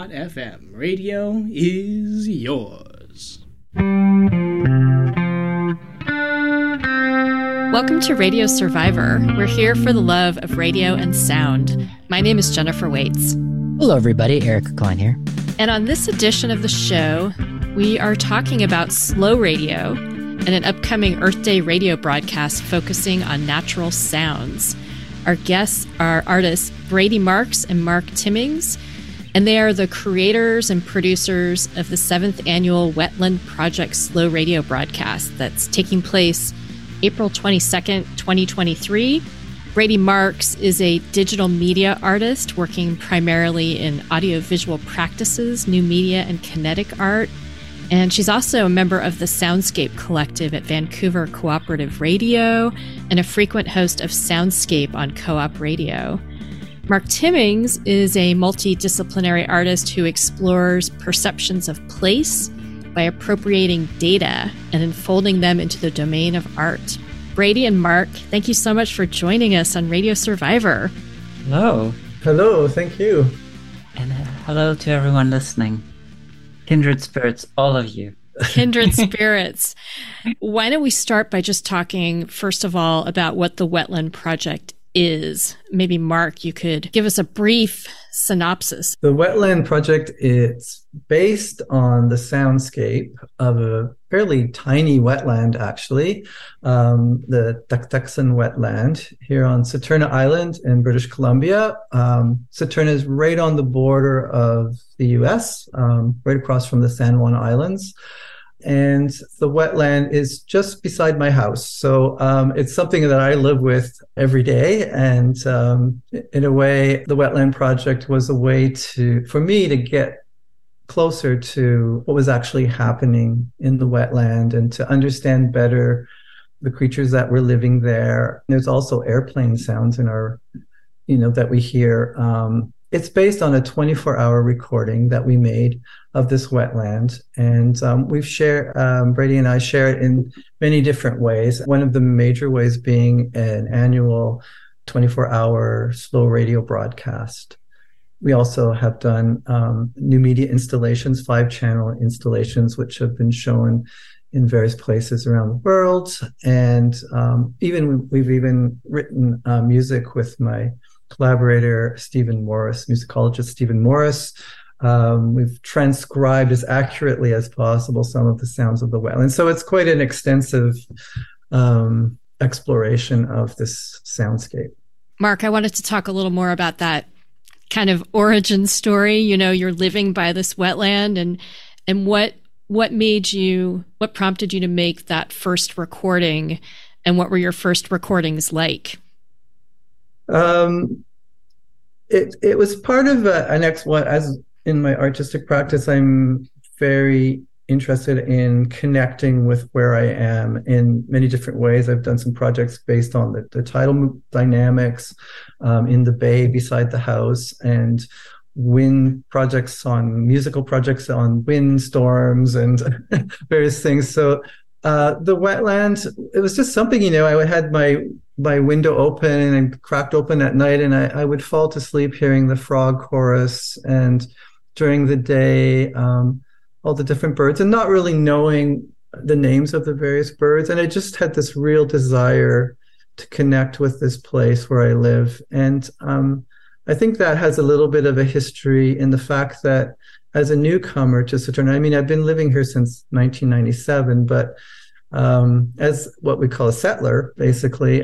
FM. Radio is yours. Welcome to Radio Survivor. We're here for the love of radio and sound. My name is Jennifer Waits. Hello, everybody. Eric Klein here. And on this edition of the show, we are talking about slow radio and an upcoming Earth Day radio broadcast focusing on natural sounds. Our guests are artists Brady Marks and Mark Timmings, and they are the creators and producers of the 7th annual Wetland Project Slow Radio broadcast that's taking place April 22nd, 2023. Brady Marks is a digital media artist working primarily in audiovisual practices, new media, and kinetic art. And she's also a member of the Soundscape Collective at Vancouver Cooperative Radio and a frequent host of Soundscape on Co-op Radio. Mark Timmings is a multidisciplinary artist who explores perceptions of place by appropriating data and enfolding them into the domain of art. Brady and Mark, thank you so much for joining us on Radio Survivor. Hello. Hello, thank you. And hello to everyone listening. Kindred spirits, all of you. Kindred spirits. Why don't we start by just talking, first of all, about what the Wetland Project is? Maybe, Mark, you could give us a brief synopsis. The Wetland Project is based on the soundscape of a fairly tiny wetland, actually, the Tucktuckson wetland here on Saturna Island in British Columbia. Saturna is right on the border of the US, right across from the San Juan Islands. And the wetland is just beside my house. So it's something that I live with every day. And in a way, the Wetland Project was a way for me to get closer to what was actually happening in the wetland and to understand better the creatures that were living there. There's also airplane sounds in our, that we hear. It's based on a 24-hour recording that we made of this wetland. And we've shared, Brady and I share it in many different ways. One of the major ways being an annual 24-hour slow radio broadcast. We also have done new media installations, 5-channel installations, which have been shown in various places around the world. And we've even written music with my collaborator, Stephen Morris, musicologist Stephen Morris. We've transcribed as accurately as possible some of the sounds of the wetland. So it's quite an extensive exploration of this soundscape. Mark, I wanted to talk a little more about that kind of origin story. You're living by this wetland, and what prompted you to make that first recording, and what were your first recordings like? It was part of as in my artistic practice, I'm very interested in connecting with where I am in many different ways. I've done some projects based on the tidal dynamics in the bay beside the house, and musical projects on wind storms and various things. So the wetland, it was just something, I had my window open and cracked open at night, and I would fall to sleep hearing the frog chorus, and during the day, all the different birds, and not really knowing the names of the various birds. And I just had this real desire to connect with this place where I live. And I think that has a little bit of a history in the fact that as a newcomer to Saturna, I've been living here since 1997, but as what we call a settler, basically,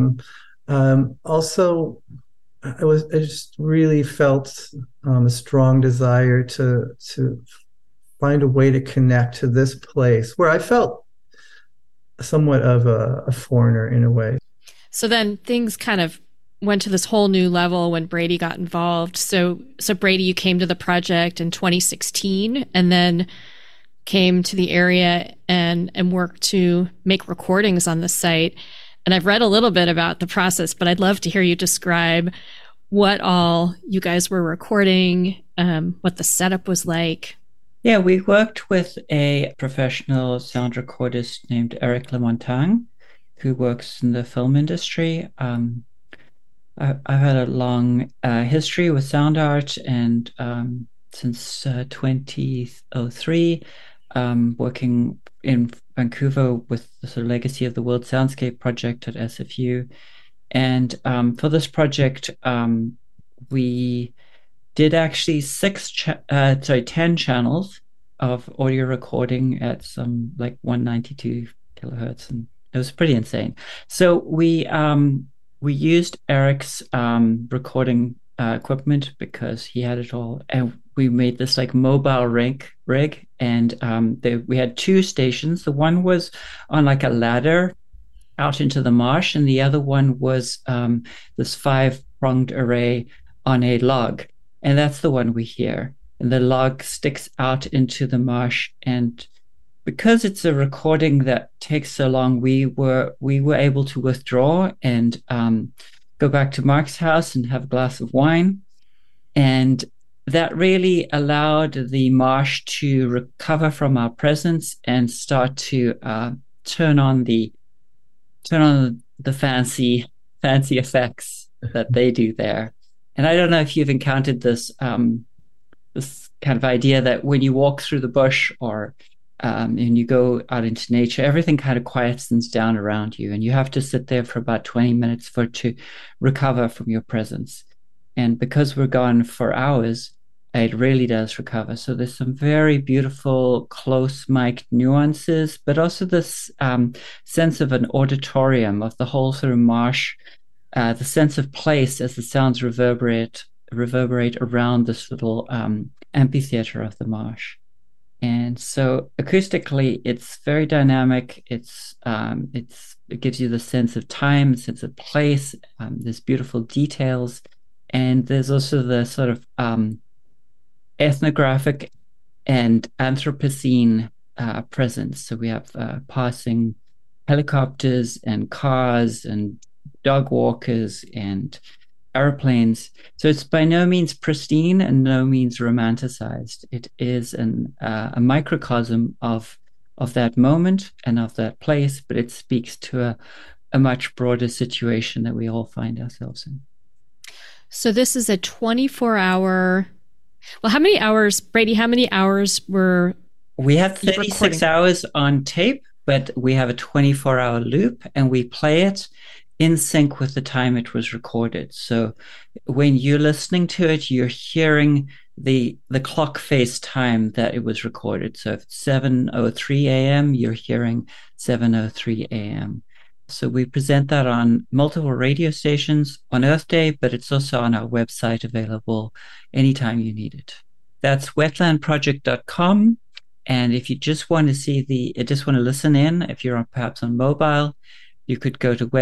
also I just really felt a strong desire to find a way to connect to this place where I felt somewhat of a foreigner in a way. So then things kind of went to this whole new level when Brady got involved. So Brady, you came to the project in 2016 and then came to the area and worked to make recordings on the site. And I've read a little bit about the process, but I'd love to hear you describe what all you guys were recording, what the setup was like. Yeah, we worked with a professional sound recordist named Eric Lamontagne, who works in the film industry. I've had a long history with sound art and since 2003, working in Vancouver with the sort of legacy of the World Soundscape Project at SFU. And for this project, we did actually 10 channels of audio recording at some like 192 kilohertz, and it was pretty insane. So we used Eric's recording equipment because he had it all, and we made this like mobile rig, and we had 2 stations. The one was on like a ladder out into the marsh, and the other one was this 5-pronged array on a log, and that's the one we hear. And the log sticks out into the marsh, and because it's a recording that takes so long, we were able to withdraw and go back to Mark's house and have a glass of wine, and that really allowed the marsh to recover from our presence and start to turn on the fancy effects that they do there. And I don't know if you've encountered this this kind of idea that when you walk through the bush or and you go out into nature, everything kind of quietens down around you, and you have to sit there for about 20 minutes for it to recover from your presence. And because we're gone for hours, it really does recover. So there's some very beautiful close mic nuances, but also this sense of an auditorium of the whole sort of marsh, the sense of place as the sounds reverberate around this little amphitheater of the marsh. And so acoustically, it's very dynamic. It gives you the sense of time, sense of place. There's beautiful details, and there's also the sort of ethnographic and Anthropocene presence. So we have passing helicopters and cars and dog walkers and airplanes. So it's by no means pristine and no means romanticized. It is a microcosm of that moment and of that place, but it speaks to a much broader situation that we all find ourselves in. So this is a 24-hour... Well, how many hours, Brady, how many hours were we have 36 recording? Hours on tape, but we have a 24-hour loop, and we play it in sync with the time it was recorded. So when you're listening to it, you're hearing the clock face time that it was recorded. So if it's 7:03 a.m., you're hearing 7:03 a.m. So we present that on multiple radio stations on Earth Day, but it's also on our website, available anytime you need it. That's wetlandproject.com. And if you just want to just want to listen in, if you're perhaps on mobile, you could go to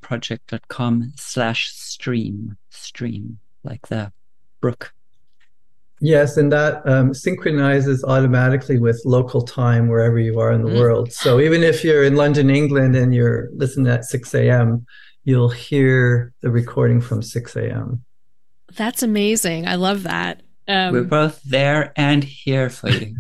wetlandproject.com/stream, like the brook. Yes, and that synchronizes automatically with local time wherever you are in the world. So even if you're in London, England, and you're listening at 6 a.m., you'll hear the recording from 6 a.m. That's amazing. I love that. We're both there and here for you.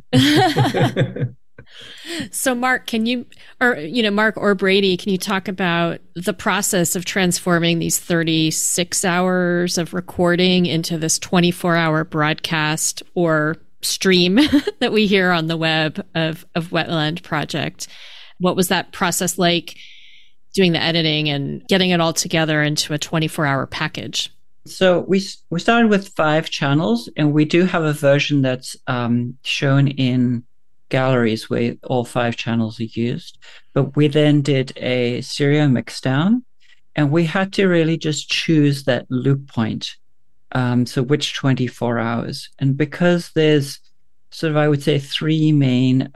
So Mark, Mark or Brady, can you talk about the process of transforming these 36 hours of recording into this 24-hour broadcast or stream that we hear on the web of Wetland Project? What was that process like, doing the editing and getting it all together into a 24-hour package? So we started with 5 channels, and we do have a version that's shown in galleries where all 5 channels are used. But we then did a stereo mix down, and we had to really just choose that loop point. So which 24 hours? And because there's sort of, I would say, 3 main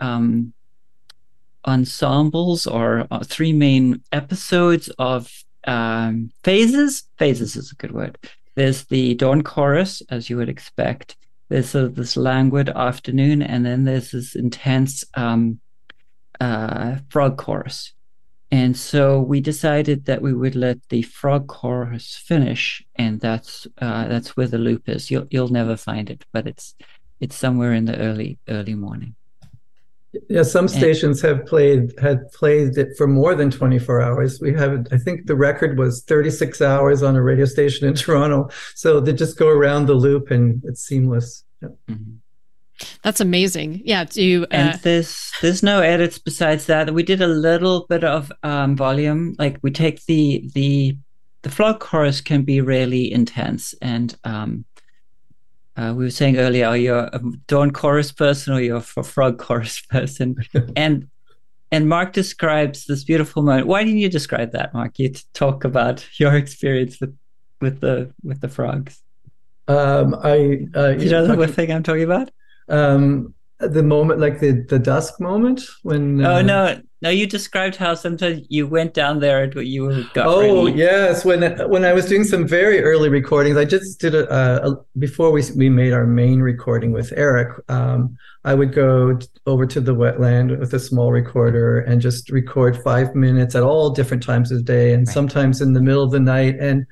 ensembles or 3 main episodes of phases is a good word. There's the dawn chorus, as you would expect. There's sort of this languid afternoon, and then there's this intense frog chorus. And so we decided that we would let the frog chorus finish, and that's where the loop is. You'll never find it, but it's somewhere in the early morning. Yeah, some stations had played it for more than 24 hours. We have, I think the record was 36 hours on a radio station in Toronto. So they just go around the loop and it's seamless. Yeah. Mm-hmm. That's amazing. Yeah. And there's no edits besides that. We did a little bit of volume. Like we take the frog chorus can be really intense, and we were saying earlier, are you a dawn chorus person or you're a frog chorus person? and Mark describes this beautiful moment. Why didn't you describe that, Mark? You talk about your experience with the frogs. You know the thing I'm talking about? The moment, like the dusk moment when no, you described how sometimes you went down there and you got ready. Yes, when I was doing some very early recordings, I just did before we made our main recording with Eric. I would go over to the wetland with a small recorder and just record 5 minutes at all different times of day, and sometimes in the middle of the night. And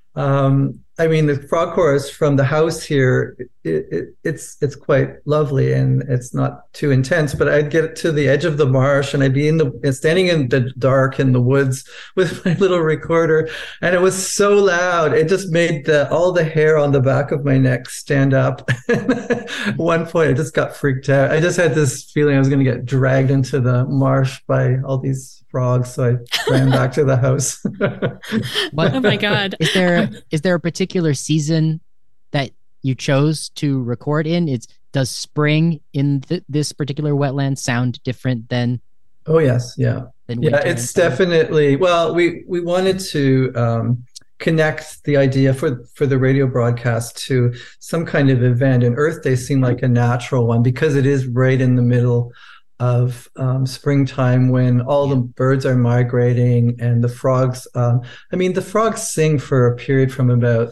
I mean, the frog chorus from the house here, it's quite lovely and it's not too intense, but I'd get to the edge of the marsh and I'd be standing in the dark in the woods with my little recorder, and it was so loud. It just made all the hair on the back of my neck stand up. At one point, I just got freaked out. I just had this feeling I was going to get dragged into the marsh by all these frogs, so I ran back to the house. Oh my God. Is there a particular season that you chose to record in? Does spring in this particular wetland sound different than? Oh yes, yeah, it's definitely. Well, we wanted to connect the idea for the radio broadcast to some kind of event, and Earth Day seemed like a natural one because it is right in the middle of springtime when all the birds are migrating and the frogs. The frogs sing for a period from about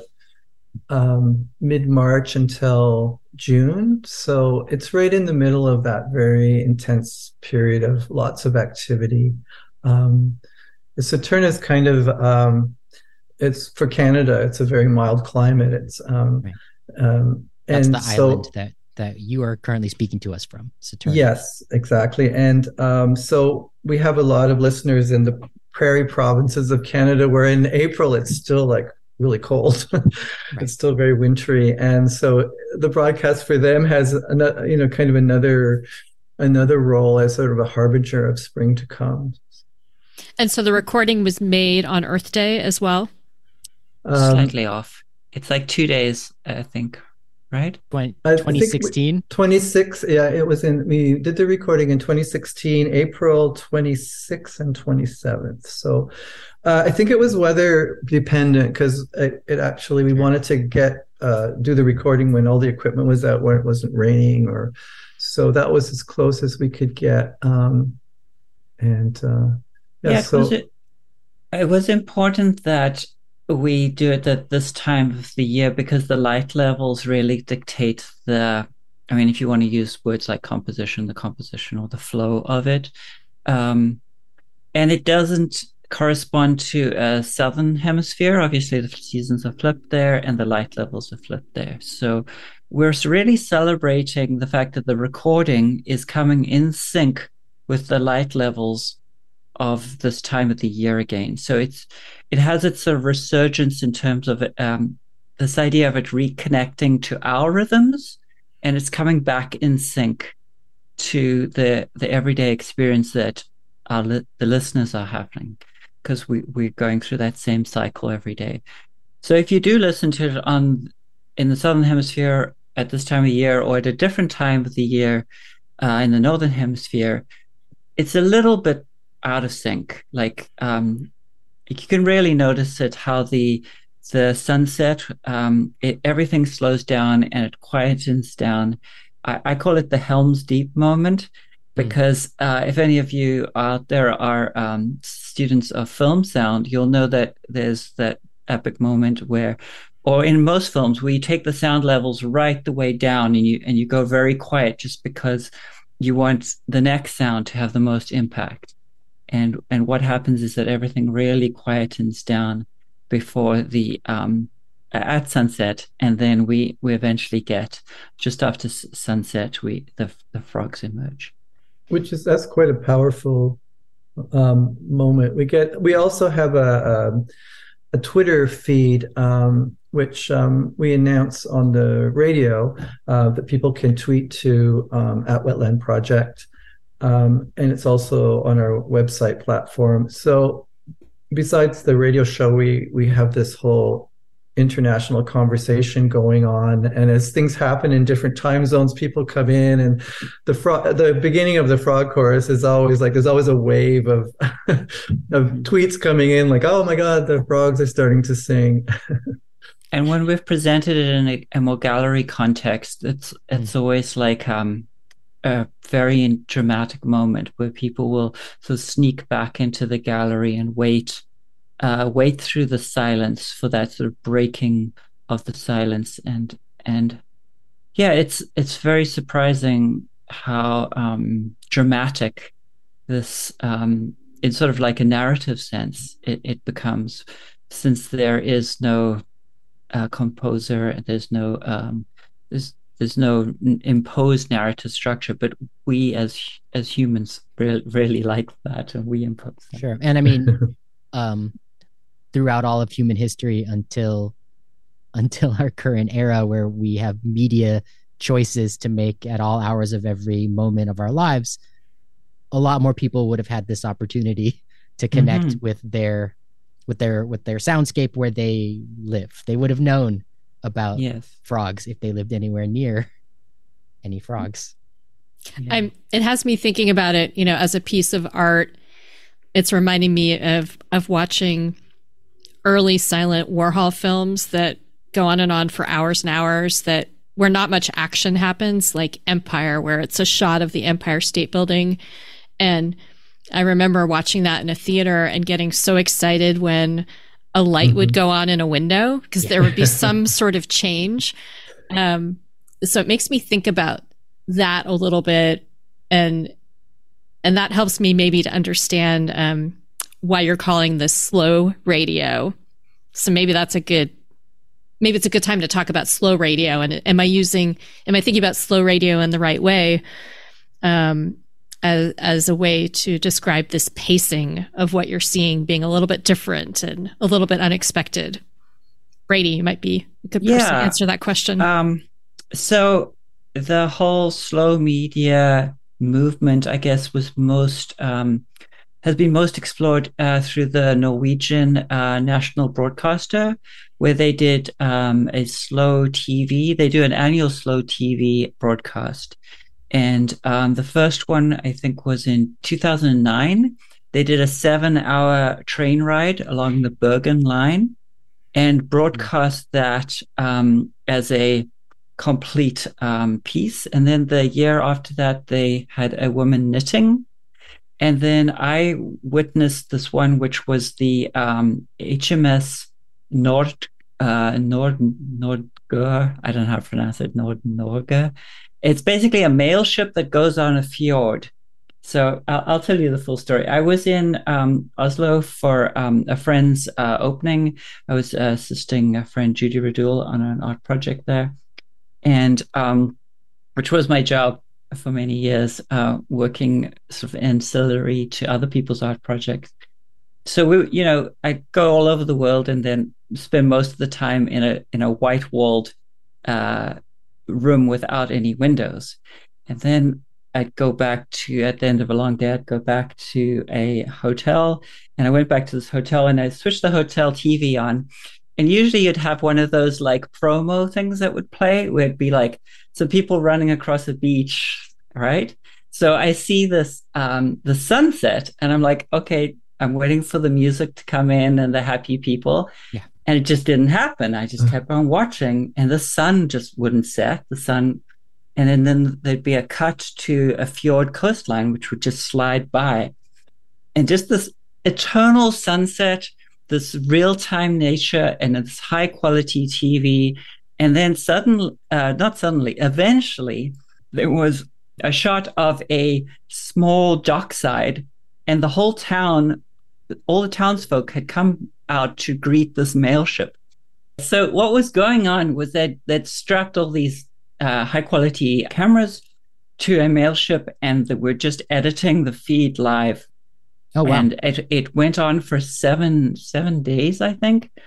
mid-March until June. So it's right in the middle of that very intense period of lots of activity. Saturn is kind of, it's for Canada, it's a very mild climate. It's that's the island that you are currently speaking to us from, Saturn. Yes, exactly. And so we have a lot of listeners in the prairie provinces of Canada where in April it's still like really cold. It's still very wintry. And so the broadcast for them has kind of another role as sort of a harbinger of spring to come. And so the recording was made on Earth Day as well? Slightly off. It's like 2 days, I think. Right? 2016? 26, yeah, it was we did the recording in 2016, April 26th and 27th. So I think it was weather dependent because it actually, we wanted to do the recording when all the equipment was out, where it wasn't raining, so that was as close as we could get. It was important that we do it at this time of the year because the light levels really dictate if you want to use words like composition, the composition or the flow of it. And it doesn't correspond to a southern hemisphere. Obviously, the seasons are flipped there and the light levels are flipped there. So we're really celebrating the fact that the recording is coming in sync with the light levels of this time of the year again. So it has its sort of resurgence in terms of this idea of it reconnecting to our rhythms, and it's coming back in sync to the everyday experience that the listeners are having, because we're going through that same cycle every day. So if you do listen to it in the southern hemisphere at this time of year or at a different time of the year in the northern hemisphere, it's a little bit out of sync. Like you can really notice it how the sunset, everything slows down and it quietens down. I call it the Helm's Deep moment because if any of you out there are students of film sound, you'll know that there's that epic moment where, or in most films, where you take the sound levels right the way down and you go very quiet just because you want the next sound to have the most impact. And what happens is that everything really quietens down before at sunset, and then we eventually get just after sunset the frogs emerge. That's quite a powerful moment. We also have a Twitter feed which we announce on the radio that people can tweet to at Wetland Project. And it's also on our website platform. So besides the radio show, we have this whole international conversation going on, and as things happen in different time zones, people come in, and the beginning of the frog chorus is always like there's always a wave of of tweets coming in, like, oh my god, the frogs are starting to sing. And when we've presented it in a more gallery context, it's always like a very dramatic moment where people will sort of sneak back into the gallery and wait through the silence for that sort of breaking of the silence. And yeah, it's very surprising how dramatic this, in sort of like a narrative sense, it becomes, since there is no composer, there's no imposed narrative structure, but we as humans really like that, and we impose that. Sure. And I mean, throughout all of human history until our current era, where we have media choices to make at all hours of every moment of our lives, a lot more people would have had this opportunity to connect with their soundscape where they live. They would have known about frogs if they lived anywhere near any frogs. Yeah. It has me thinking about it, as a piece of art. It's reminding me of watching early silent Warhol films that go on and on for hours and hours, where not much action happens, like Empire, where it's a shot of the Empire State Building. And I remember watching that in a theater and getting so excited when a light would go on in a window, because there would be some sort of change. So it makes me think about that a little bit, and that helps me maybe to understand why you're calling this slow radio. So maybe it's a good time to talk about slow radio. And am I thinking about slow radio in the right way, as a way to describe this pacing of what you're seeing being a little bit different and a little bit unexpected? Brady, you might be a good person to answer that question. So the whole slow media movement, I guess, has been most explored through the Norwegian national broadcaster, where they did a slow TV. They do an annual slow TV broadcast. And the first one, I think, was in 2009. They did a 7-hour train ride along the Bergen line and broadcast that as a complete piece. And then the year after that, they had a woman knitting. And then I witnessed this one, which was the HMS Nordgør. I don't know how to pronounce it. Nordgør. It's basically a mail ship that goes on a fjord. So I'll tell you the full story. I was in Oslo for a friend's opening. I was assisting a friend, Judy Radul, on an art project there, and which was my job for many years, working sort of ancillary to other people's art projects. So I go all over the world and then spend most of the time in a white-walled room without any windows. And then I'd go back to, at the end of a long day, I'd go back to a hotel. And I went back to this hotel and I switched the hotel TV on. And usually you'd have one of those like promo things that would play, where it'd be like some people running across a beach, right? So I see this, the sunset, and I'm like, okay, I'm waiting for the music to come in and the happy people. Yeah. And it just didn't happen. I just kept on watching, and the sun just wouldn't set. And then there'd be a cut to a fjord coastline, which would just slide by. And just this eternal sunset, this real-time nature, and this high-quality TV. And then eventually, there was a shot of a small dockside, and the whole town, all the townsfolk had come out to greet this mail ship. So what was going on was that they'd strapped all these high quality cameras to a mail ship, and they were just editing the feed live. Oh wow! And it went on for seven days, I think.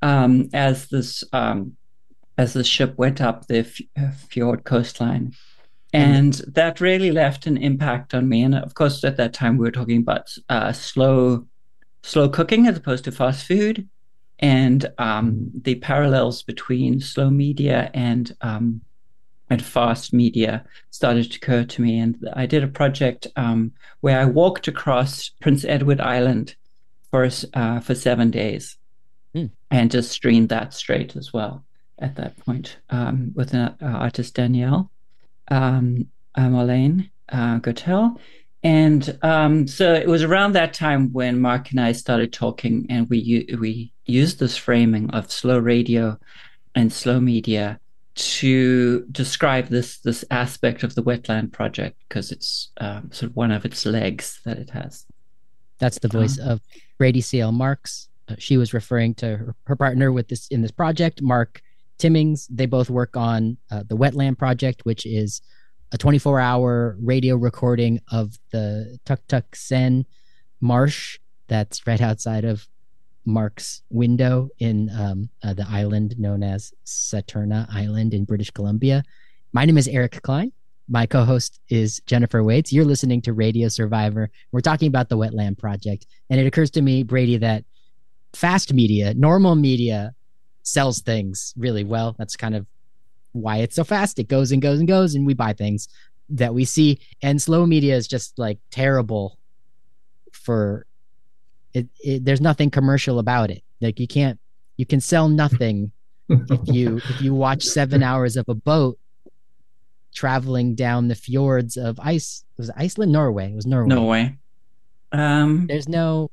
as the ship went up the fjord coastline. And that really left an impact on me. And of course, at that time, we were talking about slow cooking as opposed to fast food, and the parallels between slow media and fast media started to occur to me. And I did a project where I walked across Prince Edward Island for 7 days and just streamed that straight as well at that point with an artist, Danielle Marlene Gotel. And so it was around that time when Mark and I started talking, and we used this framing of slow radio and slow media to describe this aspect of the wetland project, because it's sort of one of its legs that it has. That's the voice of Brady C.L. Marks. She was referring to her partner in this project, Mark Timmings. They both work on the Wetland Project, which is a 24-hour radio recording of the Tucktuck-Sen Marsh that's right outside of Mark's window in the island known as Saturna Island in British Columbia. My name is Eric Klein. My co-host is Jennifer Waits. You're listening to Radio Survivor. We're talking about the Wetland Project. And it occurs to me, Brady, that fast media, normal media, sells things really well. That's kind of why it's so fast. It goes and goes and goes, and we buy things that we see. And slow media is just like terrible for it. There's nothing commercial about it. Like you can sell nothing if you watch 7 hours of a boat traveling down the fjords of was it Iceland? Norway. It was Norway. Norway. There's no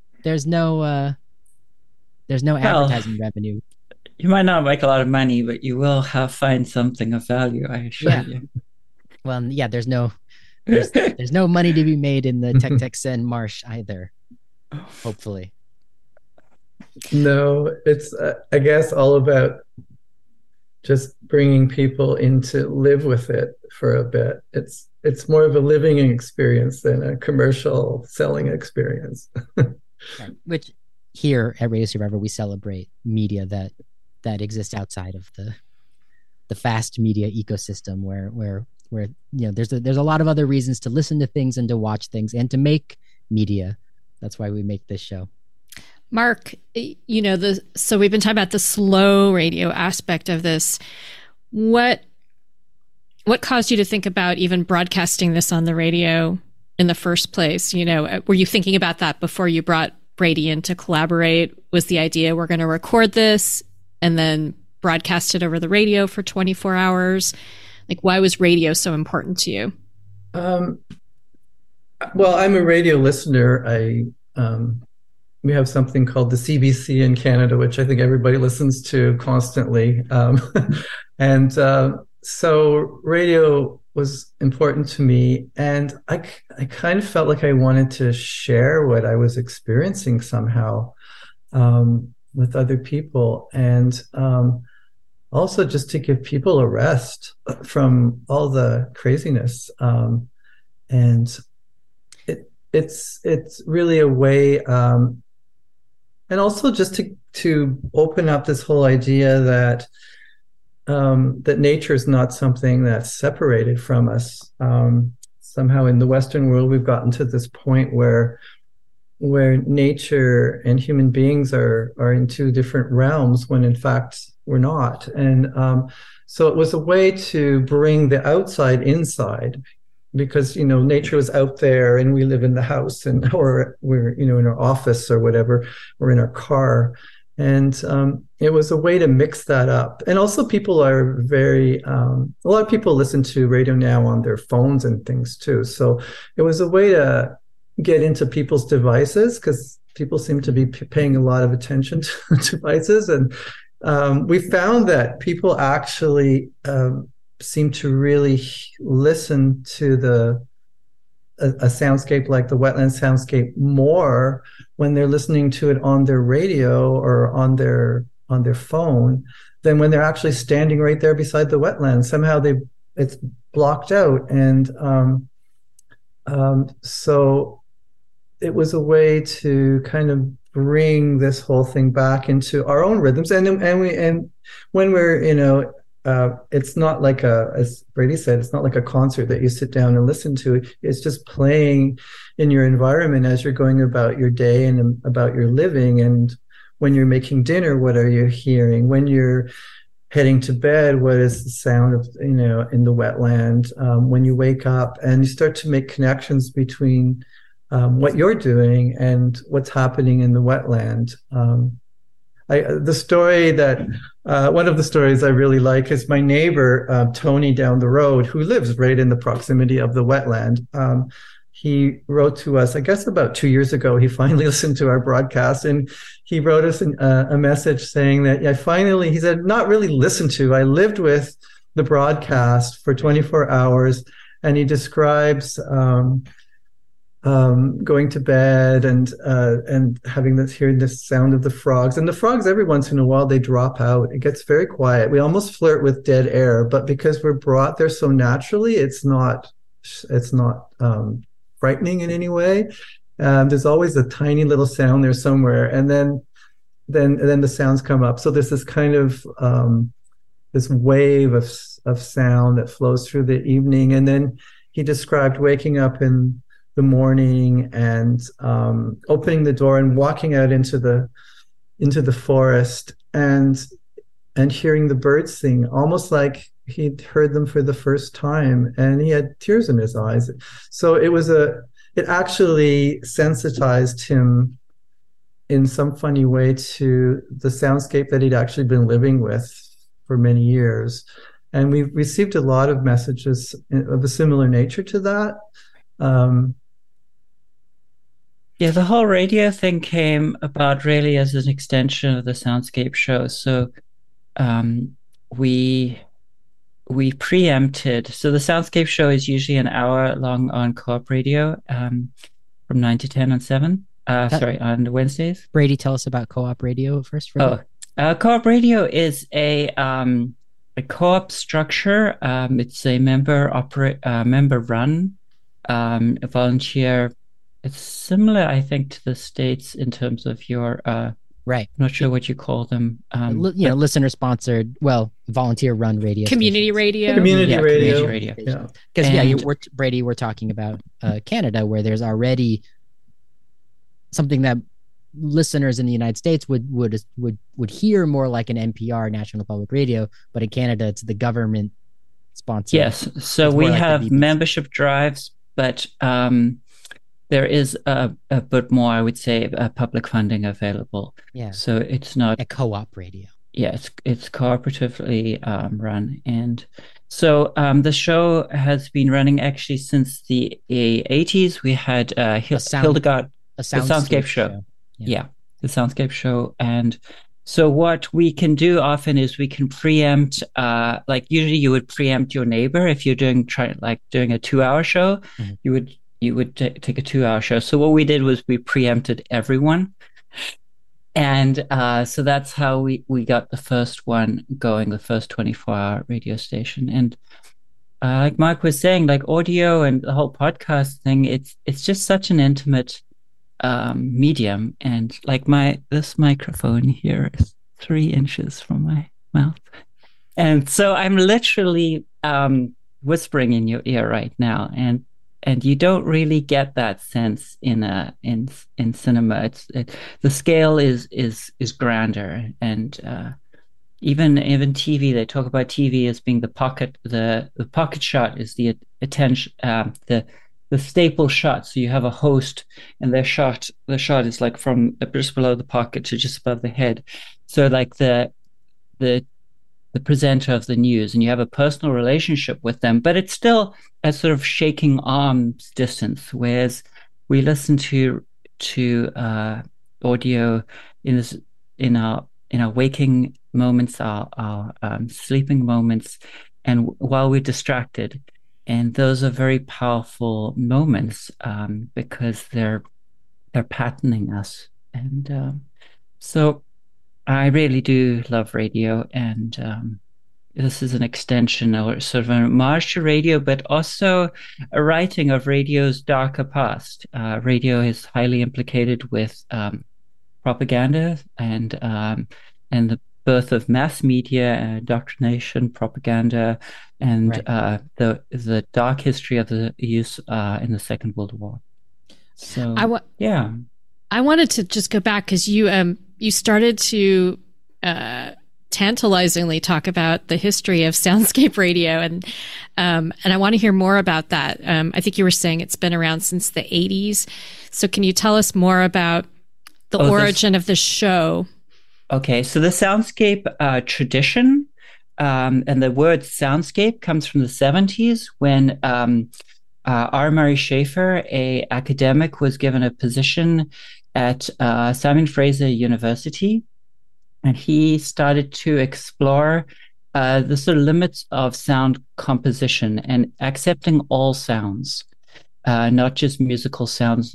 advertising revenue. You might not make a lot of money, but you will find something of value, I assure you. Well, yeah, there's no money to be made in the Tucktuck-Sen Marsh either, hopefully. No, it's I guess all about just bringing people in to live with it for a bit. It's more of a living experience than a commercial selling experience. Right. Which here at Radio Survivor, we celebrate media that exists outside of the fast media ecosystem where there's a lot of other reasons to listen to things and to watch things and to make media. That's why we make this show. Mark, so we've been talking about the slow radio aspect of this. What caused you to think about even broadcasting this on the radio in the first place? Were you thinking about that before you brought Brady in to collaborate? Was the idea we're going to record this and then broadcast it over the radio for 24 hours? Like, why was radio so important to you? Well, I'm a radio listener. We have something called the CBC in Canada, which I think everybody listens to constantly. So radio was important to me. And I kind of felt like I wanted to share what I was experiencing somehow with other people. And also just to give people a rest from all the craziness. And it's really a way, and also just to open up this whole idea that nature is not something that's separated from us. Somehow in the Western world, we've gotten to this point where nature and human beings are in two different realms, when in fact we're not. And so it was a way to bring the outside inside, because nature was out there and we live in the house, or we're in our office or whatever, or in our car. And it was a way to mix that up. And also people are very, a lot of people listen to radio now on their phones and things too. So it was a way to get into people's devices, because people seem to be paying a lot of attention to devices. And we found that people actually seem to really listen to a soundscape like the wetland soundscape more when they're listening to it on their radio or on their phone than when they're actually standing right there beside the wetland. Somehow it's blocked out. And so it was a way to kind of bring this whole thing back into our own rhythms. And when we're, it's not like as Brady said, it's not like a concert that you sit down and listen to. It's just playing in your environment as you're going about your day and about your living. And when you're making dinner, what are you hearing? When you're heading to bed, what is the sound of, in the wetland? When you wake up, and you start to make connections between what you're doing and what's happening in the wetland. The story that one of the stories I really like is my neighbor Tony down the road, who lives right in the proximity of the wetland. He wrote to us, I guess about 2 years ago. He finally listened to our broadcast, and he wrote us a message saying that he said, not really listened to, I lived with the broadcast for 24 hours. And he describes going to bed and hearing the sound of the frogs. And the frogs, every once in a while, they drop out. It gets very quiet. We almost flirt with dead air, but because we're brought there so naturally, it's not frightening in any way. There's always a tiny little sound there somewhere, and then the sounds come up. So there's this kind of this wave of sound that flows through the evening. And then he described waking up in the morning and opening the door and walking out into the forest and hearing the birds sing, almost like he'd heard them for the first time, and he had tears in his eyes. So it actually sensitized him in some funny way to the soundscape that he'd actually been living with for many years. And we've received a lot of messages of a similar nature to that. Yeah, the whole radio thing came about really as an extension of the Soundscape show. So we preempted. So the Soundscape show is usually an hour long on Co-op Radio from 9 to 10 on 7. On Wednesdays. Brady, tell us about Co-op Radio first. Co-op Radio is a co-op structure. It's a member run, a volunteer. It's similar, I think, to the States in terms of your right. I'm not sure what you call them. Listener sponsored, volunteer run radio. Community radio. Community radio. Yeah. Because Brady, we're talking about Canada, where there's already something that listeners in the United States would hear more like an NPR, National Public Radio, but in Canada it's the government sponsored. Yes, so we have membership drives, but there is a bit more, I would say, public funding available. Yeah. So it's not a co-op radio. Yeah, it's cooperatively run, and so the show has been running actually since the 80s. We had Hildegard. The Soundscape show. Yeah, the Soundscape show. And so what we can do often is we can preempt, like usually you would preempt your neighbor if you're doing a 2-hour show. Mm-hmm. You would take a 2-hour show. So what we did was we preempted everyone. And so that's how we got the first one going, the first 24-hour radio station. And like Mark was saying, like audio and the whole podcast thing, it's just such an intimate medium, and like this microphone here is 3 inches from my mouth, and so I'm literally whispering in your ear right now, and you don't really get that sense in cinema. The scale is grander, and even TV, they talk about TV as being the pocket shot is the attention, the staple shot. So you have a host, and the shot is like from just below the pocket to just above the head. So like the presenter of the news, and you have a personal relationship with them, but it's still a sort of shaking arms distance. Whereas we listen to audio in our waking moments, our sleeping moments, and while we're distracted. And those are very powerful moments because they're patterning us. And so I really do love radio. And this is an extension or sort of an homage to radio, but also a writing of radio's darker past. Radio is highly implicated with propaganda and the birth of mass media, indoctrination, propaganda, and the dark history of the use in the Second World War. So I wanted to just go back because you started to tantalizingly talk about the history of soundscape radio, and I want to hear more about that. I think you were saying it's been around since the 80s. So can you tell us more about the origin of the show? Okay, so the soundscape tradition, and the word soundscape comes from the 70s when R. Murray Schafer, a academic, was given a position at Simon Fraser University, and he started to explore the sort of limits of sound composition and accepting all sounds, not just musical sounds,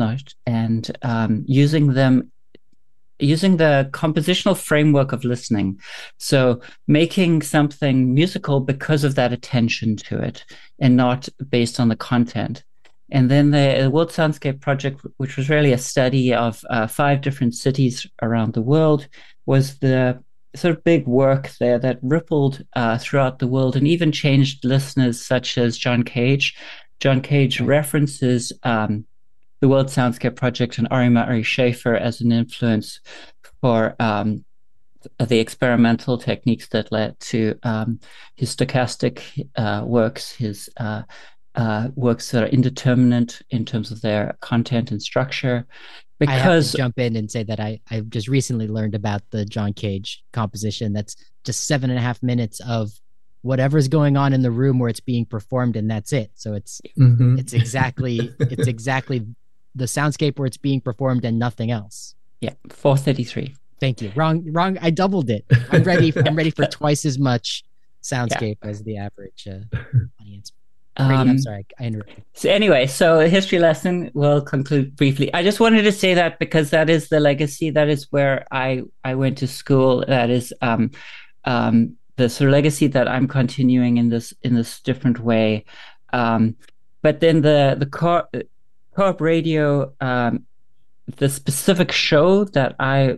using the compositional framework of listening. So making something musical because of that attention to it and not based on the content. And then the World Soundscape Project, which was really a study of 5 different cities around the world, was the sort of big work there that rippled throughout the world and even changed listeners such as John Cage. John Cage references the World Soundscape Project and R. Murray Schafer as an influence for the experimental techniques that led to his stochastic works, his works that are indeterminate in terms of their content and structure. Because I have to jump in and say that I just recently learned about the John Cage composition. That's just 7.5 minutes of whatever's going on in the room where it's being performed, and that's it. So it's exactly the soundscape where it's being performed and nothing else. Yeah, 4:33. Thank you. Wrong. I doubled it. I'm ready for twice as much soundscape as the average audience. I'm sorry, I interrupted. So anyway, a history lesson will conclude briefly. I just wanted to say that because that is the legacy. That is where I went to school. That is the sort of legacy that I'm continuing in this different way. But then the co-op radio, the specific show that I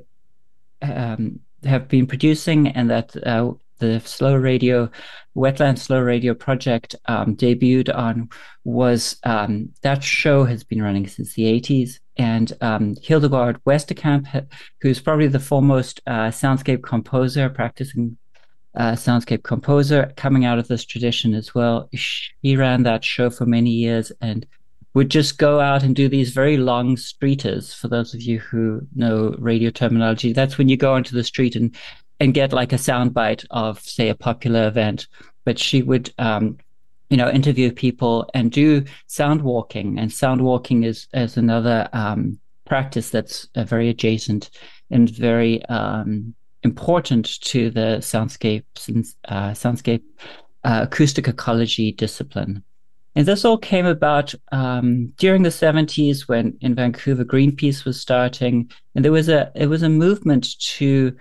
have been producing, and that the Wetland Slow Radio project debuted on, was that show has been running since the 80s. And Hildegard Westerkamp, who's probably the foremost soundscape composer, practicing soundscape composer, coming out of this tradition as well. She ran that show for many years and would just go out and do these very long streeters. For those of you who know radio terminology, that's when you go onto the street and get like a soundbite of, say, a popular event. But she would, interview people and do sound walking. And sound walking is another practice that's very adjacent and very important to the soundscapes and soundscape acoustic ecology discipline. And this all came about during the 70s when in Vancouver Greenpeace was starting, and it was a movement to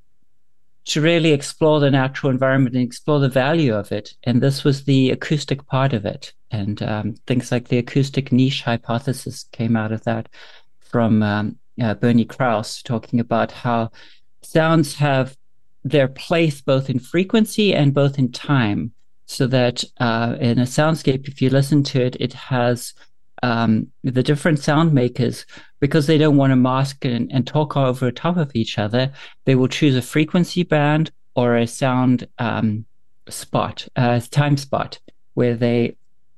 really explore the natural environment and explore the value of it. And this was the acoustic part of it. And things like the acoustic niche hypothesis came out of that from Bernie Krause, talking about how sounds have their place both in frequency and both in time. So that in a soundscape, if you listen to it, it has the different sound makers, because they don't want to mask and talk over top of each other, they will choose a frequency band or a sound spot, time spot, where they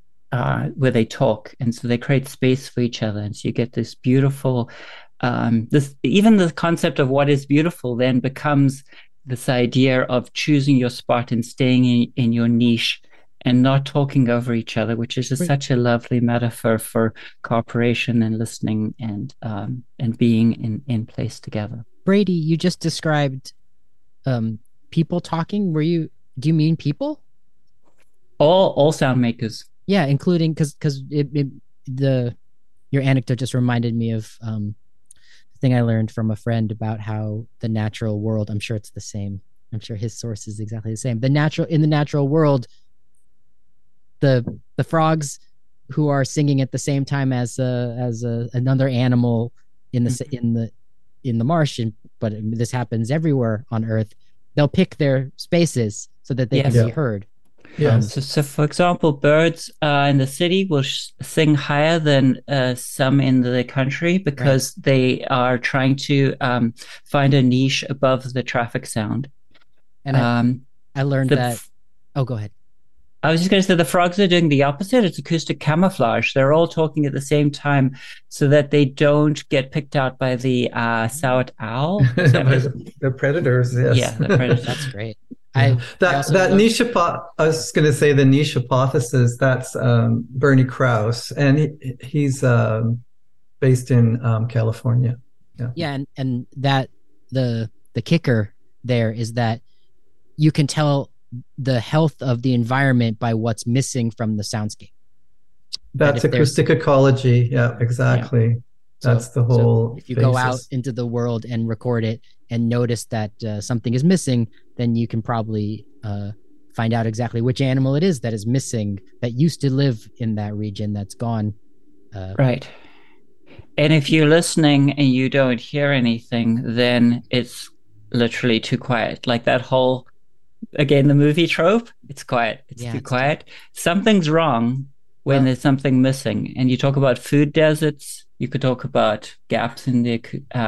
talk, and so they create space for each other, and so you get this beautiful. Even the concept of what is beautiful then becomes this idea of choosing your spot and staying in your niche and not talking over each other, which is just such a lovely metaphor for cooperation and listening and being in place together. Brady, you just described people talking. Do you mean people? All sound makers. Yeah, including because your anecdote just reminded me of thing I learned from a friend about how the natural world, I'm sure it's the same. I'm sure his source is exactly the same. In the natural world, the frogs who are singing at the same time as another animal in the in the marsh, but this happens everywhere on Earth, they'll pick their spaces so that they Yes. can be heard. Yes. So, for example, birds in the city will sing higher than some in the country because they are trying to find a niche above the traffic sound. And I learned that. Oh, go ahead. I was just going to say the frogs are doing the opposite. It's acoustic camouflage. They're all talking at the same time so that they don't get picked out by the South owl. The predators, yes. Yeah, the predators. That's great. Yeah. That niche I was going to say the niche hypothesis. That's Bernie Krause, and he's based in California. Yeah, and that the kicker there is that you can tell the health of the environment by what's missing from the soundscape. That's acoustic ecology. Yeah, exactly. Yeah. That's the whole. If you go out into the world and record it and notice that something is missing, then you can probably find out exactly which animal it is that is missing that used to live in that region that's gone. Right. And if you're listening and you don't hear anything, then it's literally too quiet. Like that whole, again, the movie trope, it's quiet. It's too quiet. Something's wrong when there's something missing. And you talk about food deserts. You could talk about gaps in the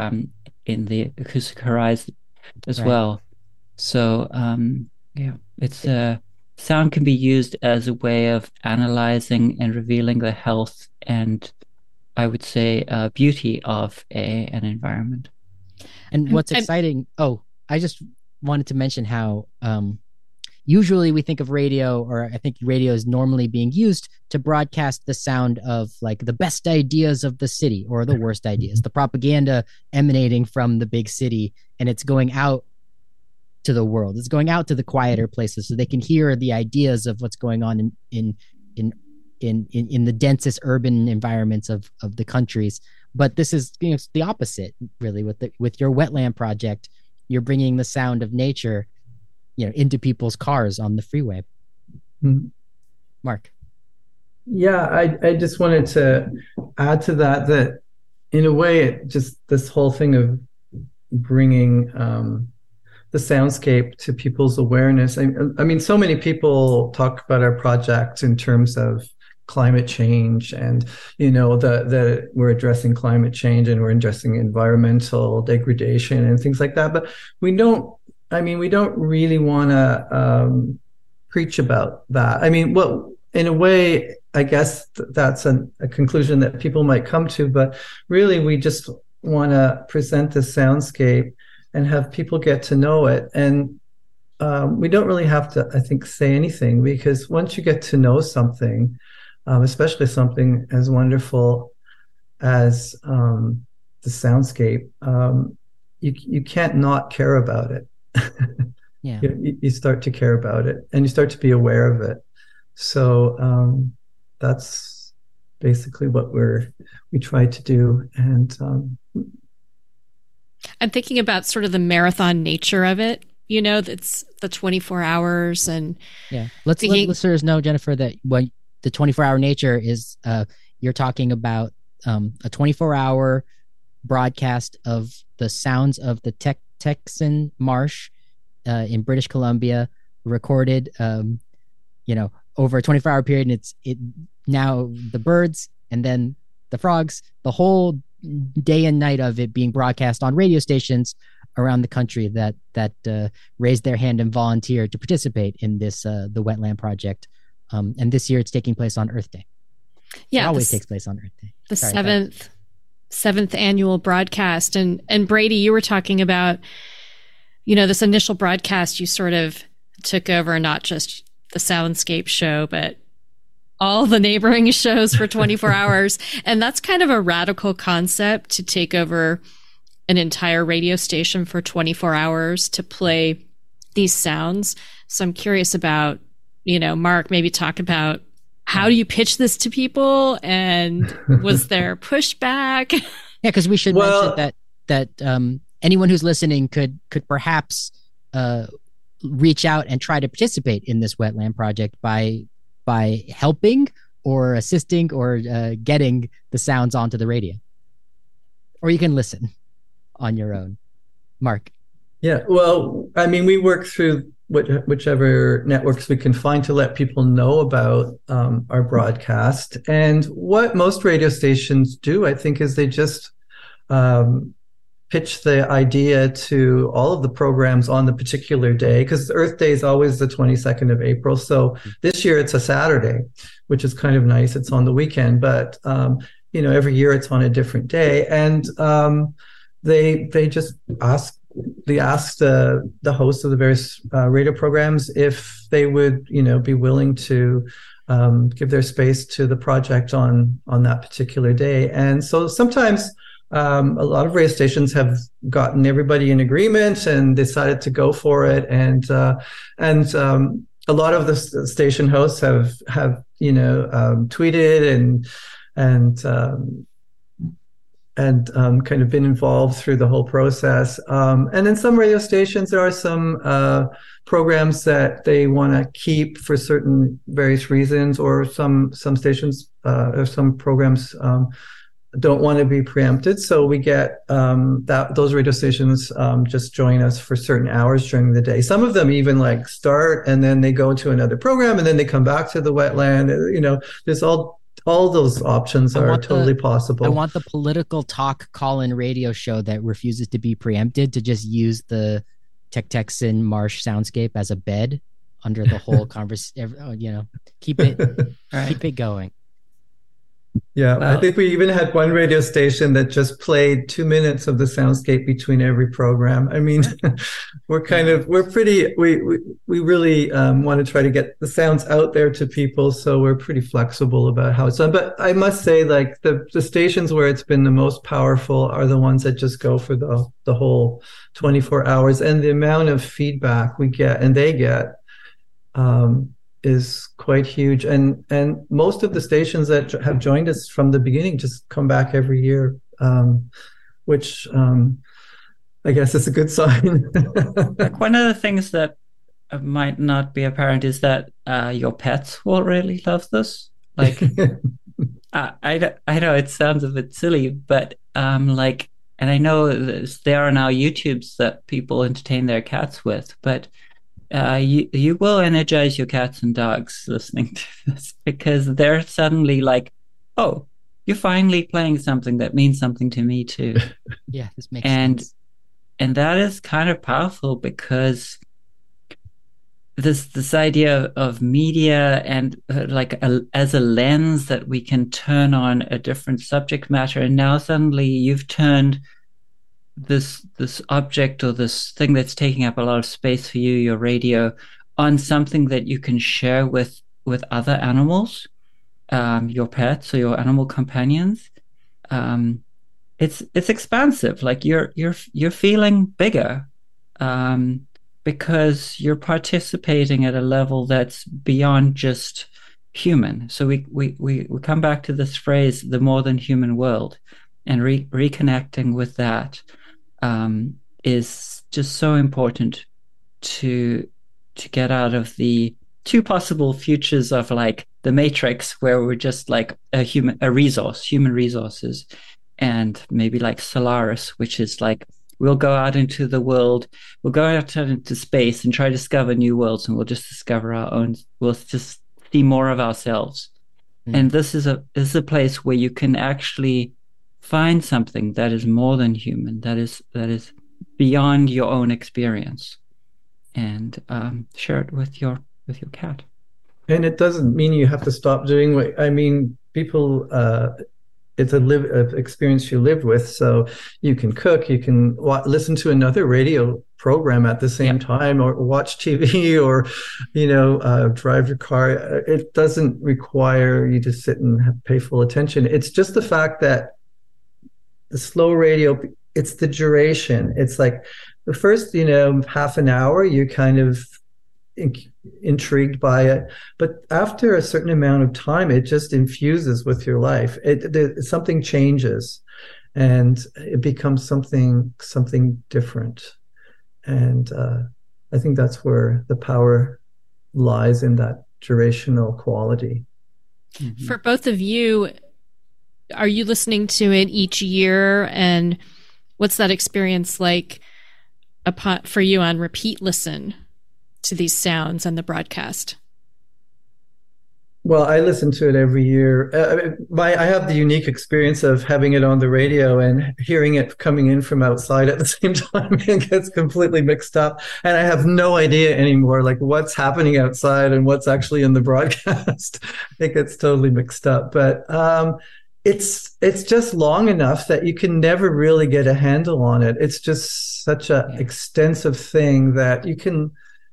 acoustic horizon as well. So, it's sound can be used as a way of analyzing and revealing the health and, I would say, beauty of an environment. And what's exciting? I just wanted to mention how usually we think of radio, or I think radio is normally being used to broadcast the sound of like the best ideas of the city or the worst ideas, the propaganda emanating from the big city, and it's going out to the world. It's going out to the quieter places so they can hear the ideas of what's going on in the densest urban environments of the countries. But this is the opposite, really. With your wetland project, you're bringing the sound of nature, into people's cars on the freeway. Mm-hmm. Mark. Yeah, I just wanted to add to that in a way, just this whole thing of bringing the soundscape to people's awareness. I mean, so many people talk about our project in terms of climate change, and that we're addressing climate change and we're addressing environmental degradation and things like that. But we don't really want to preach about that. I mean, well, in a way, I guess that's a conclusion that people might come to, but really we just want to present the soundscape and have people get to know it. And we don't really have to, I think, say anything, because once you get to know something, especially something as wonderful as the soundscape, you can't not care about it. Yeah, you start to care about it, and you start to be aware of it. So that's basically what we try to do. And I'm thinking about sort of the marathon nature of it. That's the 24 hours, and let's let listeners know, Jennifer, that when the 24-hour nature is, you're talking about a 24-hour broadcast of the sounds of the Texan marsh in British Columbia, recorded over a 24-hour period. And it now the birds and then the frogs, the whole day and night of it being broadcast on radio stations around the country that raised their hand and volunteered to participate in this the Wetland Project. And this year it's taking place on Earth Day. Yeah, it always takes place on Earth Day. The seventh annual broadcast. And Brady, you were talking about, this initial broadcast, you sort of took over not just the Soundscape show, but all the neighboring shows for 24 hours. And that's kind of a radical concept, to take over an entire radio station for 24 hours to play these sounds. So I'm curious about, Mark, maybe talk about how do you pitch this to people, and was there pushback? Yeah, because we should mention that anyone who's listening could perhaps reach out and try to participate in this Wetland Project by helping or assisting or getting the sounds onto the radio. Or you can listen. on your own. Mark. Yeah, well, I mean, we work through whichever networks we can find to let people know about our broadcast. And what most radio stations do, I think, is they just pitch the idea to all of the programs on the particular day, because Earth Day is always the 22nd of April. So this year it's a Saturday, which is kind of nice. It's on the weekend, but every year it's on a different day. And they just ask the hosts of the various radio programs if they would be willing to give their space to the project on that particular day. And so sometimes a lot of radio stations have gotten everybody in agreement and decided to go for it, and a lot of the station hosts have tweeted and kind of been involved through the whole process. And in some radio stations, there are some programs that they want to keep for certain various reasons, or some stations or some programs don't want to be preempted. So we get those radio stations just join us for certain hours during the day. Some of them even start and then they go to another program and then they come back to the wetland. There's all those options are totally possible. I want the political talk call-in radio show that refuses to be preempted to just use the Tuktexan marsh soundscape as a bed under the whole conversation. Keep it going. Yeah, I think we even had one radio station that just played 2 minutes of the soundscape between every program. I mean, we really want to try to get the sounds out there to people, so we're pretty flexible about how it's done. But I must say, the stations where it's been the most powerful are the ones that just go for the whole 24 hours, and the amount of feedback we get and they get is quite huge, and most of the stations that have joined us from the beginning just come back every year, which I guess is a good sign. One of the things that might not be apparent is that your pets will really love this. I know it sounds a bit silly, but and I know there are now YouTubes that people entertain their cats with, but you will energize your cats and dogs listening to this, because they're suddenly oh, you're finally playing something that means something to me too. Yeah, this makes sense. And that is kind of powerful, because this idea of media and as a lens that we can turn on a different subject matter, and now suddenly you've turned this object or this thing that's taking up a lot of space for you, your radio, on something that you can share with other animals, your pets or your animal companions. It's expansive. You're feeling bigger because you're participating at a level that's beyond just human. So we come back to this phrase, the more than human world, and reconnecting with that is just so important to get out of the two possible futures of the Matrix, where we're just human resources, and maybe Solaris, which is we'll go out into the world, we'll go out into space and try to discover new worlds, and we'll just discover our own, we'll just see more of ourselves. And this is a place where you can actually find something that is more than human, that is beyond your own experience, and share it with your cat. And it doesn't mean you have to stop doing what I mean. People, it's an experience you live with. So you can cook, you can listen to another radio program at the same time, or watch TV, or drive your car. It doesn't require you to sit and pay full attention. It's just the fact that the slow radio, it's the duration. It's the first, half an hour, you're kind of intrigued by it. But after a certain amount of time, it just infuses with your life. Something changes and it becomes something different. And I think that's where the power lies, in that durational quality. Mm-hmm. For both of you, are you listening to it each year? And what's that experience like for you on repeat listen to these sounds and the broadcast? Well, I listen to it every year. I have the unique experience of having it on the radio and hearing it coming in from outside at the same time. It gets completely mixed up, and I have no idea anymore, like what's happening outside and what's actually in the broadcast. It gets totally mixed up. But it's just long enough that you can never really get a handle on it. It's just such an extensive thing that you can.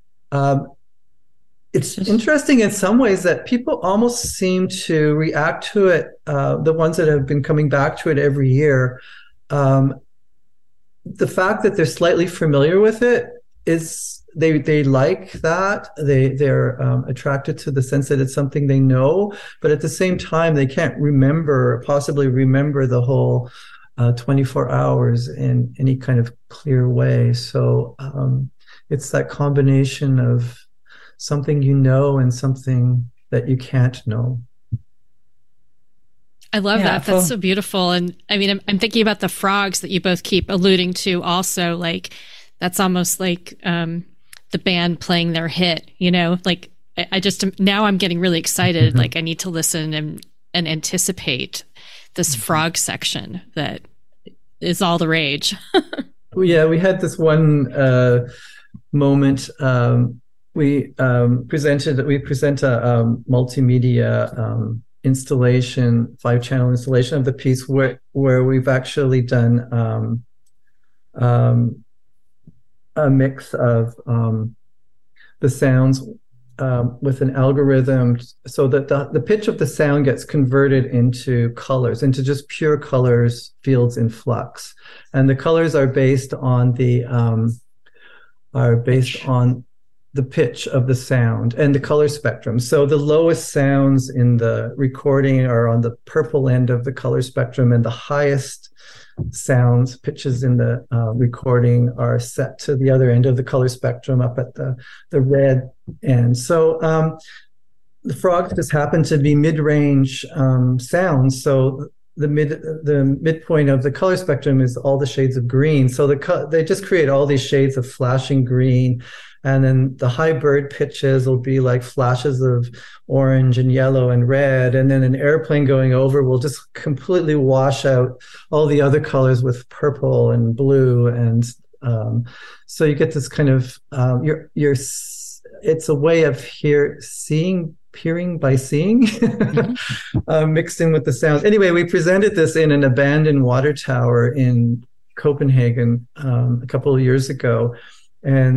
It's interesting in some ways that people almost seem to react to it, the ones that have been coming back to it every year. The fact that they're slightly familiar with it is they like that. They're attracted to the sense that it's something they know, but at the same time, they can't possibly remember the whole 24 hours in any kind of clear way. So it's that combination of something you know and something that you can't know. I love that. That's so beautiful. And I mean, I'm thinking about the frogs that you both keep alluding to also. Like, that's almost like the band playing their hit, you know? Like, now I'm getting really excited. Mm-hmm. Like, I need to listen and anticipate this frog section that is all the rage. Yeah, we had this one moment. We present a multimedia installation, 5-channel installation of the piece where we've actually done a mix of the sounds with an algorithm so that the pitch of the sound gets converted into colors, into just pure colors, fields in flux. And the colors are based on the pitch of the sound and the color spectrum. So the lowest sounds in the recording are on the purple end of the color spectrum, and the highest sounds, pitches in the recording are set to the other end of the color spectrum, up at the red end. So the frogs just happen to be mid-range sounds. So the midpoint of the color spectrum is all the shades of green. So they just create all these shades of flashing green. And then the high bird pitches will be like flashes of orange and yellow and red. And then an airplane going over will just completely wash out all the other colors with purple and blue. And so you get this kind of, it's a way of hearing by seeing, mixed in with the sounds. Anyway, we presented this in an abandoned water tower in Copenhagen a couple of years ago. And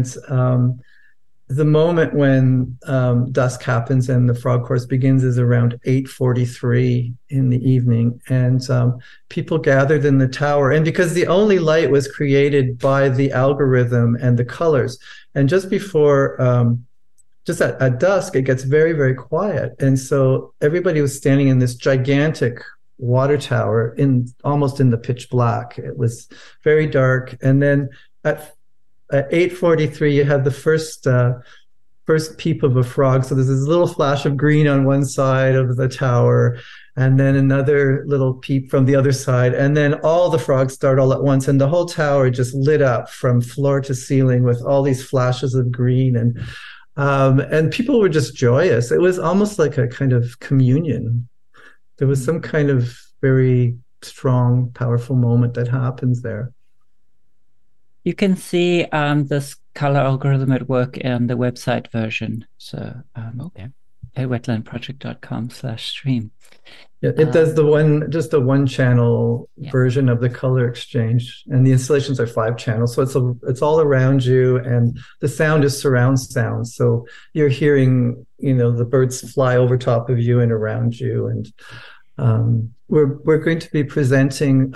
the moment when dusk happens and the frog chorus begins is around 8:43 in the evening. And people gathered in the tower. And because the only light was created by the algorithm and the colors. And just before, just at dusk, it gets very, very quiet. And so everybody was standing in this gigantic water tower almost in the pitch black. It was very dark. And then at 8:43, you have the first peep of a frog. So there's this little flash of green on one side of the tower, and then another little peep from the other side. And then all the frogs start all at once, and the whole tower just lit up from floor to ceiling with all these flashes of green. And people were just joyous. It was almost like a kind of communion. There was some kind of very strong, powerful moment that happens there. You can see this color algorithm at work in the website version. So at wetlandproject.com/stream. Yeah, it does the one channel version of the color exchange, and the installations are 5 channels. So it's all around you, and the sound is surround sound. So you're hearing, the birds fly over top of you and around you. And we're going to be presenting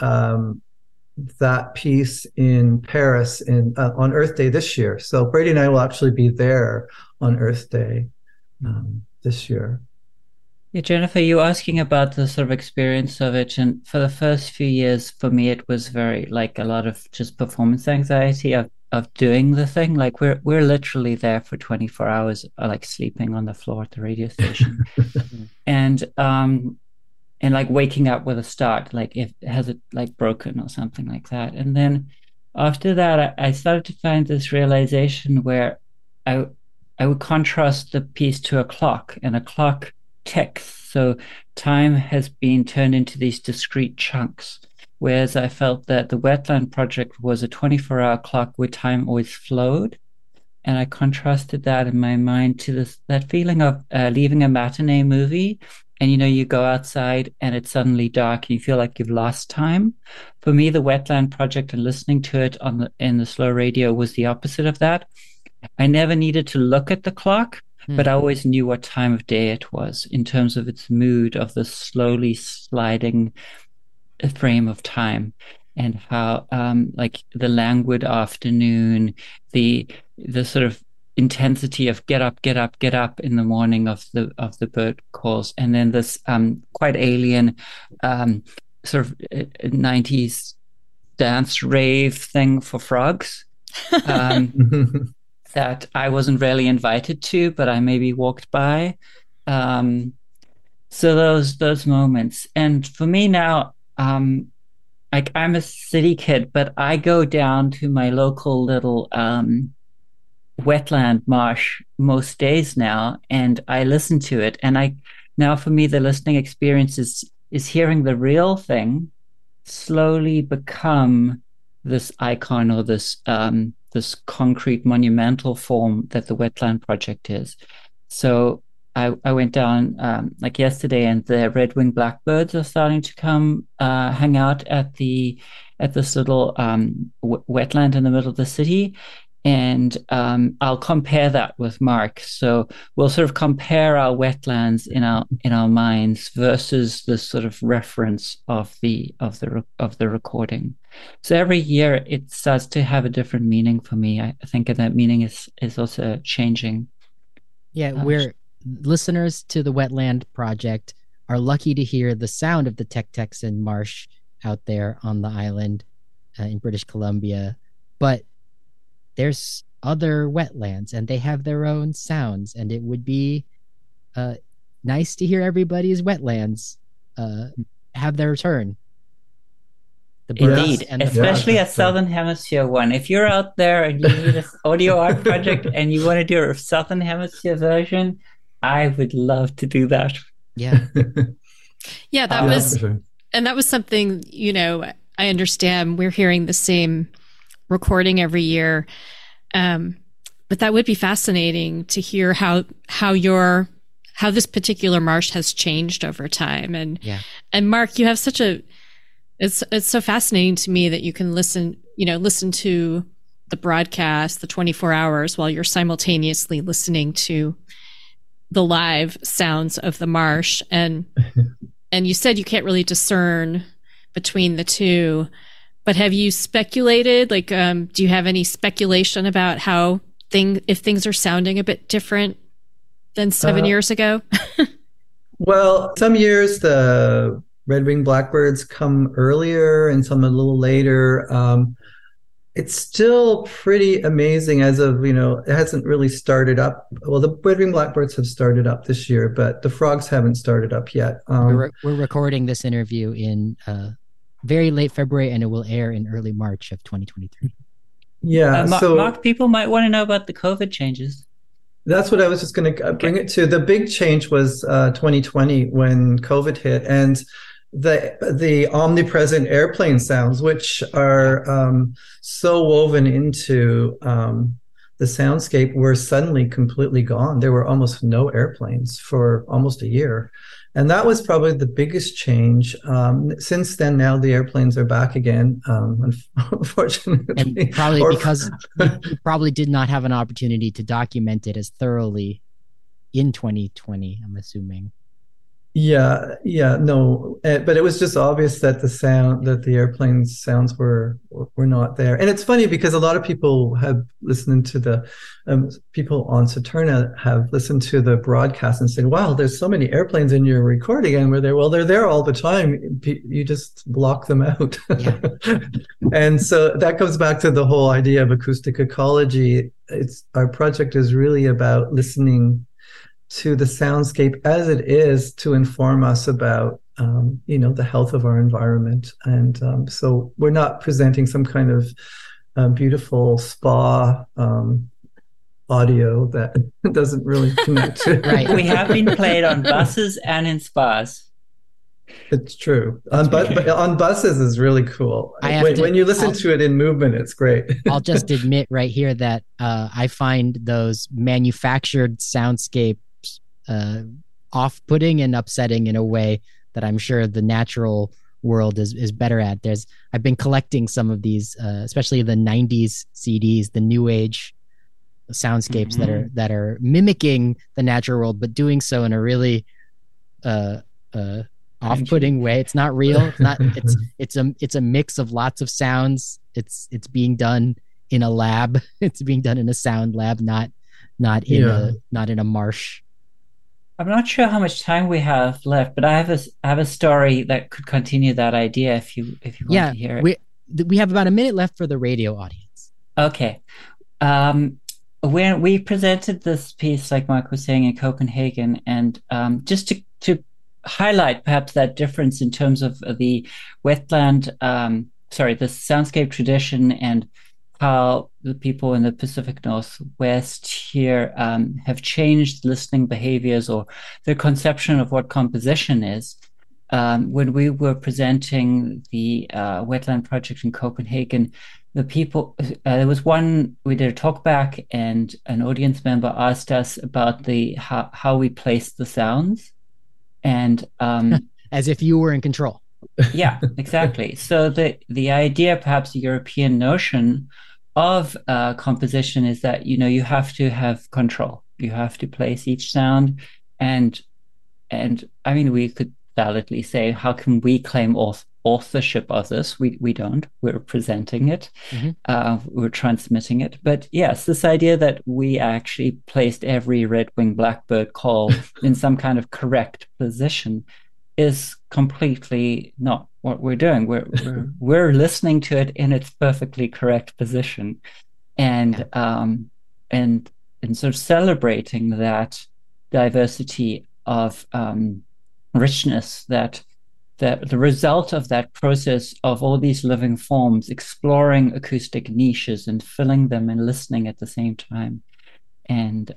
that piece in Paris on Earth Day this year. So Brady and I will actually be there on Earth Day this year. Yeah, Jennifer, you asking about the sort of experience of it, and for the first few years, for me, it was very like a lot of just performance anxiety of doing the thing. Like we're literally there for 24 hours, like sleeping on the floor at the radio station, and and like waking up with a start, like if has it like broken or something like that. And then after that, I started to find this realization where I would contrast the piece to a clock, and a clock ticks. So time has been turned into these discrete chunks. Whereas I felt that the Wetland Project was a 24-hour clock where time always flowed. And I contrasted that in my mind to that feeling of leaving a matinee movie, and you go outside and it's suddenly dark and you feel like you've lost time. For me, the Wetland Project and listening to it in the slow radio was the opposite of that. I never needed to look at the clock, but I always knew what time of day it was in terms of its mood of the slowly sliding frame of time, and how like the languid afternoon, the sort of intensity of get up in the morning of the bird calls, and then this quite alien sort of 90s dance rave thing for frogs that I wasn't really invited to, but I maybe walked by. So those moments. And for me now, like I'm a city kid, but I go down to my local little wetland marsh most days now, and I listen to it. And now for me, the listening experience is hearing the real thing slowly become this icon, or this concrete monumental form that the Wetland Project is. So I went down like yesterday, and the red-winged blackbirds are starting to come hang out at this little wetland in the middle of the city. And I'll compare that with Mark. So we'll sort of compare our wetlands in our minds versus this sort of reference of the recording. So every year it starts to have a different meaning for me. I think that meaning is also changing. Yeah, listeners to the Wetland Project are lucky to hear the sound of the Tuktexan Marsh out there on the island in British Columbia, but there's other wetlands and they have their own sounds, and it would be nice to hear everybody's wetlands have their turn. Indeed, and especially a Southern Hemisphere one. If you're out there and you need an audio art project and you want to do a Southern Hemisphere version, I would love to do that. Yeah. Yeah, that was, sure. And that was something, I understand we're hearing the same recording every year. But that would be fascinating to hear how this particular marsh has changed over time. And Mark, you have it's so fascinating to me that you can listen to the broadcast, the 24 hours, while you're simultaneously listening to the live sounds of the marsh. And you said you can't really discern between the two, but have you speculated? Like, do you have any speculation about if things are sounding a bit different than 7 years ago? Well, some years the red-winged blackbirds come earlier and some a little later. It's still pretty amazing as of, it hasn't really started up. Well, the red-winged blackbirds have started up this year, but the frogs haven't started up yet. We're recording this interview in very late February, and it will air in early March of 2023. Yeah. Mark, people might want to know about the COVID changes. That's what I was just going to bring it to. The big change was 2020 when COVID hit, and the omnipresent airplane sounds, which are so woven into the soundscape, were suddenly completely gone. There were almost no airplanes for almost a year. And that was probably the biggest change. Since then, now the airplanes are back again, unfortunately. And probably because you probably did not have an opportunity to document it as thoroughly in 2020, I'm assuming. No, but it was just obvious that the airplane sounds were not there. And it's funny because a lot of people have listened to the people on Saturna have listened to the broadcast and said, "Wow, there's so many airplanes in your recording," and they're there all the time. You just block them out. Yeah. And so that comes back to the whole idea of acoustic ecology. Our project is really about listening to the soundscape as it is to inform us about the health of our environment. And so we're not presenting some kind of beautiful spa audio that doesn't really connect to. Right. We have been played on buses and in spas. It's true. But on buses is really cool. When you listen to it in movement, it's great. I'll just admit right here that I find those manufactured soundscapes off-putting and upsetting in a way that I'm sure the natural world is better at. I've been collecting some of these, especially the 90s CDs, the new age soundscapes that are mimicking the natural world, but doing so in a really off-putting way. It's not real. It's not. It's a mix of lots of sounds. It's being done in a lab. It's being done in a sound lab, not in a marsh. I'm not sure how much time we have left, but I have a story that could continue that idea if you want to hear it. We have about a minute left for the radio audience. Okay. When we presented this piece, like Mark was saying, in Copenhagen, and just to highlight perhaps that difference in terms of the wetland, the soundscape tradition, and how the people in the Pacific Northwest here have changed listening behaviors or their conception of what composition is. When we were presenting the wetland project in Copenhagen, the people, there was one, we did a talk back, and an audience member asked us about how we placed the sounds. And as if you were in control. Yeah, exactly. So the idea, perhaps the European notion of composition, is that you have to have control. You have to place each sound, and I mean, we could validly say, how can we claim authorship of this? We don't. We're presenting it. We're transmitting it. But yes, this idea that we actually placed every red-winged blackbird call in some kind of correct position is completely not what we're doing. We're listening to it in its perfectly correct position, and sort of celebrating that diversity of richness, that the result of that process of all these living forms exploring acoustic niches and filling them and listening at the same time. And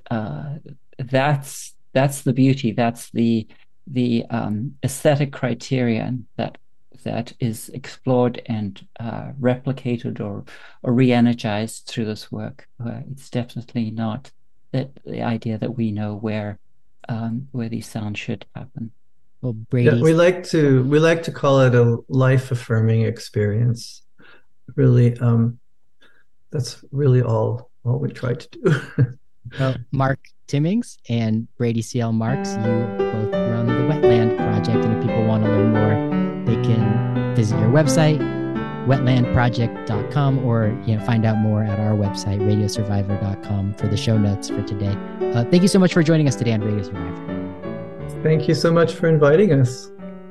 that's the beauty. That's the aesthetic criterion that is explored and replicated or re-energized through this work. It's definitely not the idea that we know where these sounds should happen. Well, Brady, we like to call it a life-affirming experience. Really, that's really all we try to do. Well, Mark Timmings and Brady C.L. Marks, you both run the Wetland Project, and if people want to learn more, they can visit your website, wetlandproject.com, or find out more at our website, radiosurvivor.com, for the show notes for today. Thank you so much for joining us today on Radio Survivor. Thank you so much for inviting us.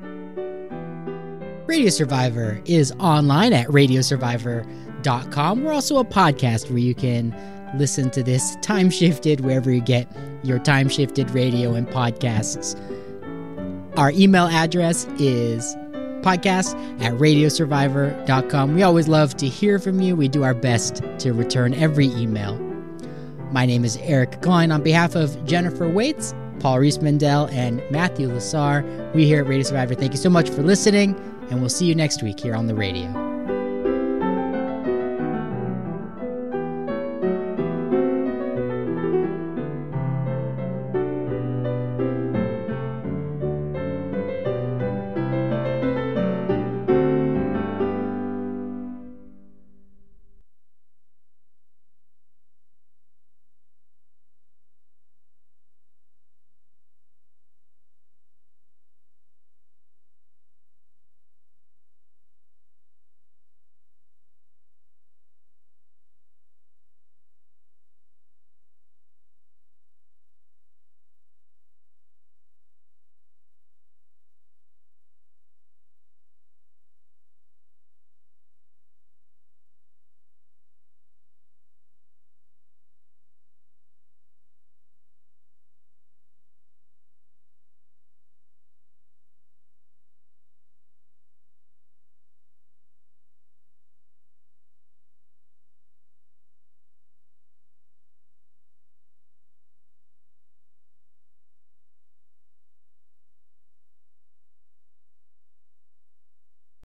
Radio Survivor is online at radiosurvivor.com. We're also a podcast where you can listen to this time shifted wherever you get your time shifted radio and podcasts. Our email address is podcast@radiosurvivor.com. We always love to hear from you. We do our best to return every email. My name is Eric Klein. On behalf of Jennifer Waits, Paul Rees-Mendel, and Matthew Lassar, we here at Radio Survivor thank you so much for listening, and we'll see you next week here on the radio.